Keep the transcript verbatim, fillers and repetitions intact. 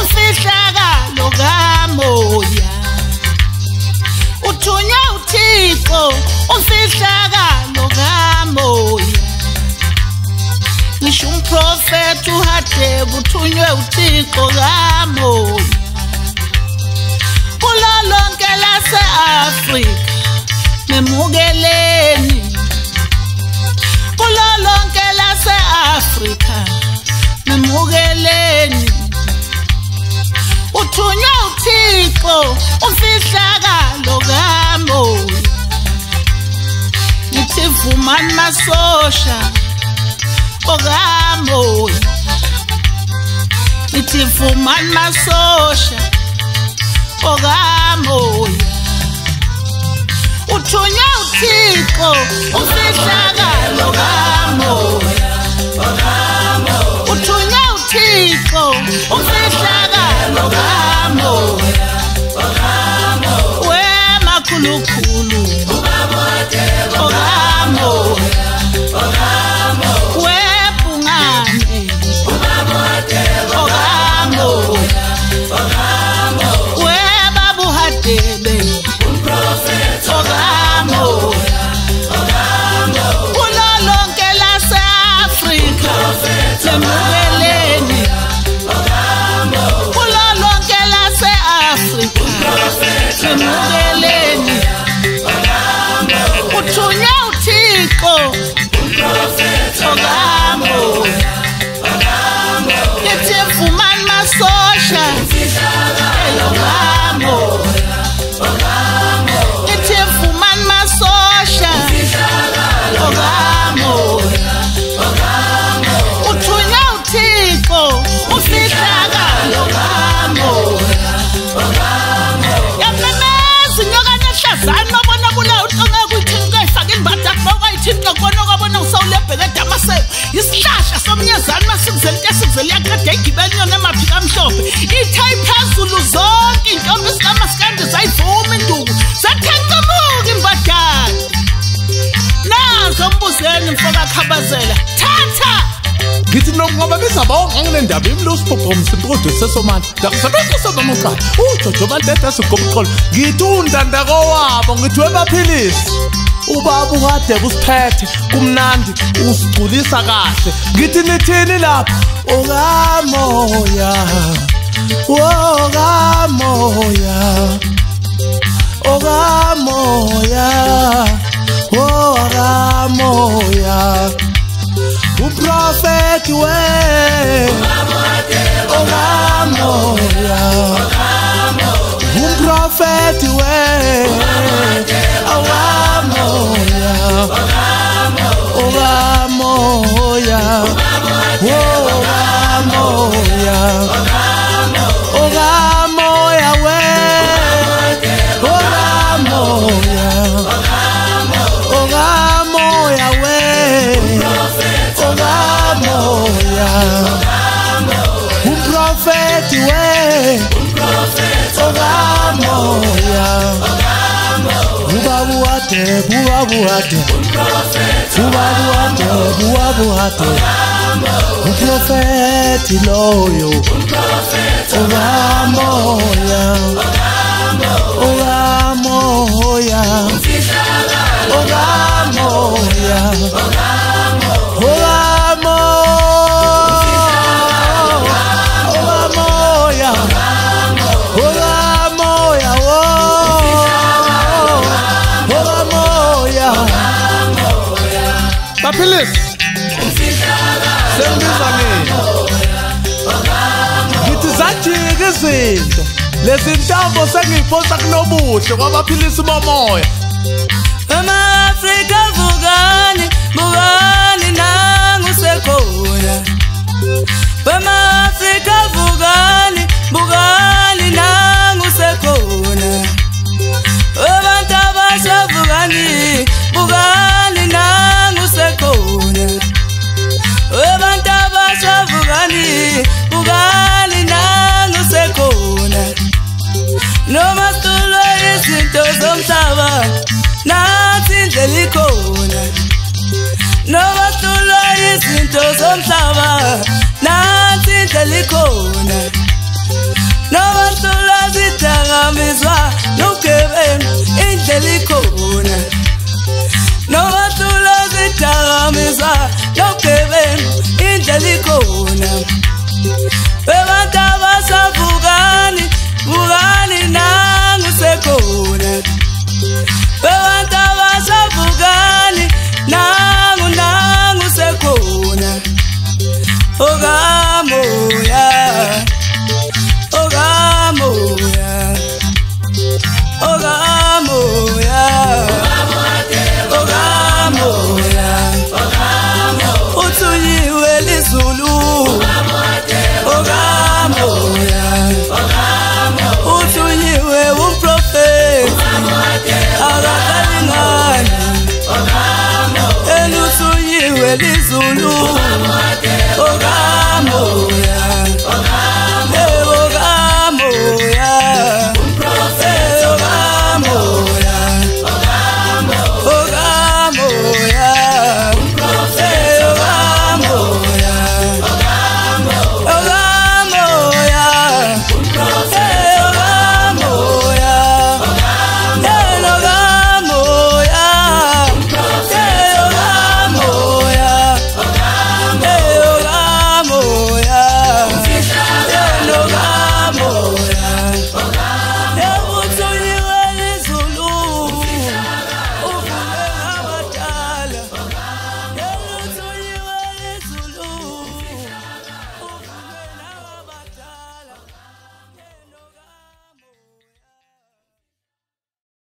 ufihlakalo kamoya uthunywe uThixo ufihlakalo kamoya ngisho umprofeti uHadebe uthunywe uThixo kamoya kulo lonke lase-Afrika memukeleni kulo lonke lase-Afrika memukeleni uthunywe uThixo ufihlakalo kamoya nithi vumani masosha okamoya nithi vumani masosha okamoya uthunywe uThixo ufihlakalo kamoya uthunywe uThixo ufihlakalo kamoya wemakhulukhulu okamoya webhungane okamoya webaba uHadebe okamoya kulo lonke lase-Afrika memukeleni kulo lonke lase-Afrika memukeleni uthunywe uThixo okamoya nithi vumani masosha okamoya nithi vumani masosha okamoya uthunywe uThixo ufihlakalo kamoya yamemeza inyoka nehlazana obona kule utonga kuyithinto ayifaka imbada bawayithinto kubona kwabona usawulebheke edamaseko isihlahla somnyezana masikuzela into esikuzela yakade igibela inyoni emaphika amhlophe ithe iphezulu zonke intombi zikamasikandi zayivuma induku zathencamuka imbadala nazo mbuzeni mfoka khabazela thatha ngithi ngoba bizabonga ngendaba imlusi performance producer somani ndakusebenza sobamuqala uJojo Mantete sigomqolo ngithi undandako wabo ngithi webaphilisi ubaba uHadebe usiphethe kumnandi usigculisa kahle ngithi nithini lapha okamoya okamoya okamoya okamoya uprofeti we okamoya uprofeti we okamoya okamoya okamoya okamoya we okamoya okamoya we okamoya umprofeti we okamoya ubaba uHadebe ubaba uHadebe ubaba uHadebe ubaba uHadebe umprofeti loyo okamoya okamoya okamoya Baphilisi sengibiza mina ngithi sajika izinto lezi ntambo sengiphosa kunobuhle kwabaphilisi bomoya ema-Afrika vukani vukani nangusekhona ema-Afrika vukani vukani nangusekhona abantu abasha vukani vukani nangusekhona abantu abasha vukani vukani nangusekhona noma stulo izinto zomhlaba nathi indlela ikhona noma stulo izinto zomhlaba nathi indlela ikhona Nabatula zidakamizwa nobugebengu indlela ikhona. Nabatula zidakamizwa nobugebengu indlela ikhona. Bebantu abasavukani vukani nangu sekhona. Bebantu abasavukani nangu nangu sekhona. Okamoya Okamoya Okamoya Okamoya Uthunyiwe lizulu Okamoya Uthunyiwe umprofeti akakalingani Eluthunyiwe lizulu Okamoya